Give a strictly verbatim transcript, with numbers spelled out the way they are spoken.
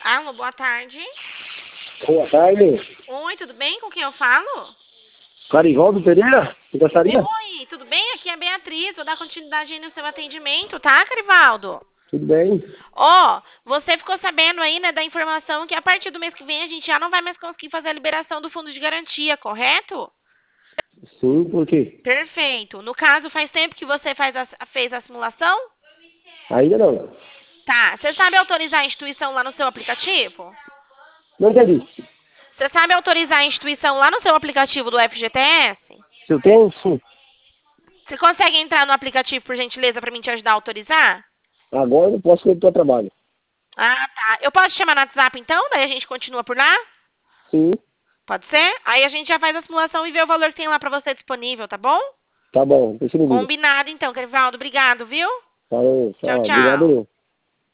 Alô, boa tarde. Boa tarde. Oi, tudo bem? Com quem eu falo? Carivaldo Pereira, você gostaria? Oi, tudo bem? Aqui é a Beatriz. Vou dar continuidade aí no seu atendimento, tá, Carivaldo? Tudo bem? Ó, você ficou sabendo aí, né, da informação que a partir do mês que vem a gente já não vai mais conseguir fazer a liberação do fundo de garantia, correto? Sim, por quê? Perfeito. No caso, faz tempo que você faz a- fez a simulação? Ainda não. Tá. Você sabe autorizar a instituição lá no seu aplicativo? Não entendi. Você sabe autorizar a instituição lá no seu aplicativo do F G T S? Se eu tenho, sim. Você consegue entrar no aplicativo, por gentileza, para mim te ajudar a autorizar? Agora eu não posso porque eu estou a trabalho. Ah, tá. Eu posso te chamar no WhatsApp, então? Daí a gente continua por lá? Sim, Pode ser? Aí a gente já faz a simulação e vê o valor que tem lá para você disponível, tá bom? tá bom. Deixa eu ligar. Combinado, então, Carivaldo. Obrigado, viu? Falou, Tchau, tchau. Obrigado tchau. eu.